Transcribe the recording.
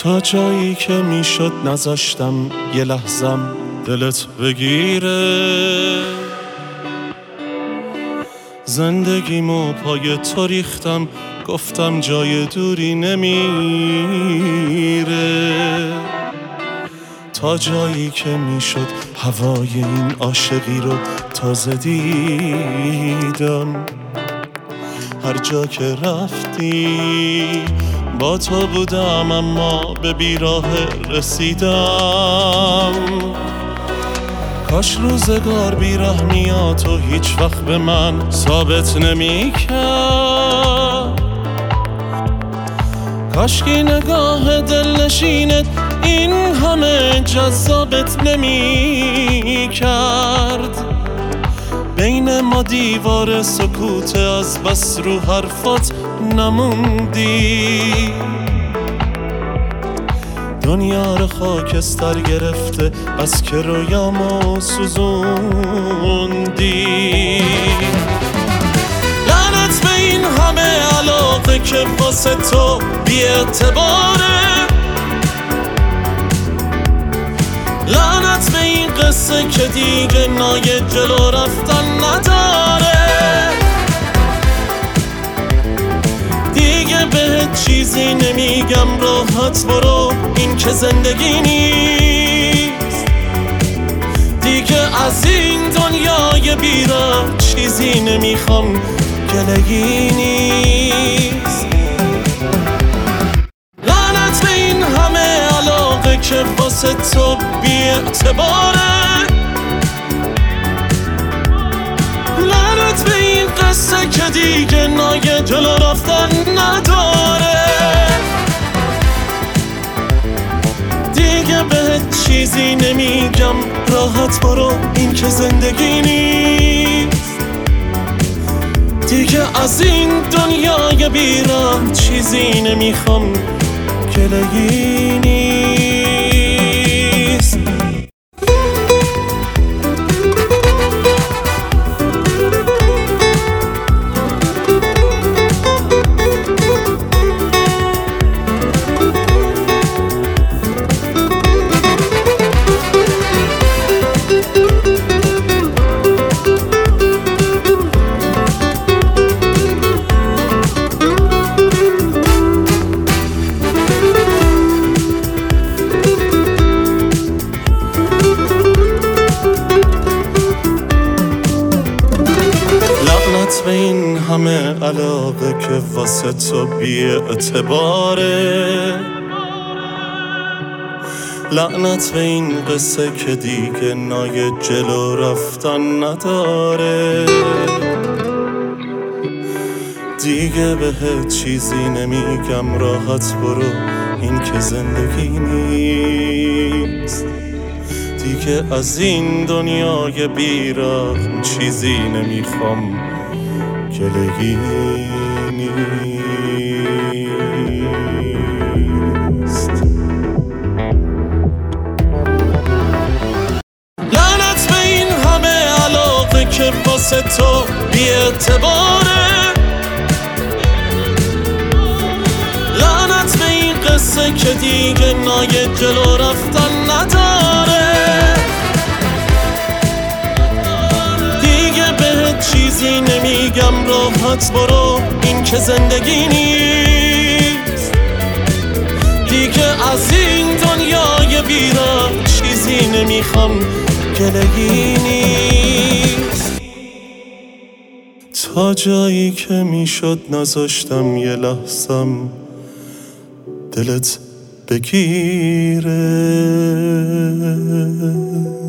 تا جایی که میشد نذاشتم یه لحظم دلت بگیره، زندگیمو پای تو ریختم، گفتم جای دوری نمیره، تا جایی که میشد هوای این عاشقی رو تازه دیدم. هر جا که رفتی با تو بودم، اما به بیراه رسیدم. کاش روزگار بیرحمیات و هیچ وقت به من ثابت نمی کرد، کاش که نگاه دلنشینت این همه جذابت نمی کرد. بین ما دیوار سکوت، از بس رو حرفات نموندی. دنیا رو خاکستر گرفته، بس که رویامو سوزوندی. لعنت به این همه علاقه که واسه تو بی اعتباره، لعنت به این قصه که دیگه نای جلو رفتن نداره. دیگه بهت چیزی نمیگم، راحت برو، این که زندگی نیست. دیگه از این دنیای بیراه چیزی نمیخوام، گلگی نیست. لعنت به این همه علاقه که واسه تو بی اعتباره، لعنت به این قصه که دیگه نای جلو رفتن نداره. دیگه بهت چیزی نمیگم، راحت برو، این که زندگی نیست. دیگه از این دنیای بیراه چیزی نمیخوام، گلگی نیست. به این همه علاقه که واسه تو بی اعتباره، لعنت به این قصه که دیگه نای جلو رفتن نداره. دیگه بهت چیزی نمیگم، راحت برو، این که زندگی نیست. دیگه از این دنیای بیراه چیزی نمیخوام، گلگی نیست. لعنت به این همه علاقه که واسه تو بی اعتباره، لعنت به این قصه که دیگه نای جلو رفتن نداره. چیزی نمیگم، راحت برو، این که زندگی نیست. دیگه از این دنیای بیراه چیزی نمیخوام، گلگی نیست. تا جایی که میشد نذاشتم یه لحظم دلت بگیره.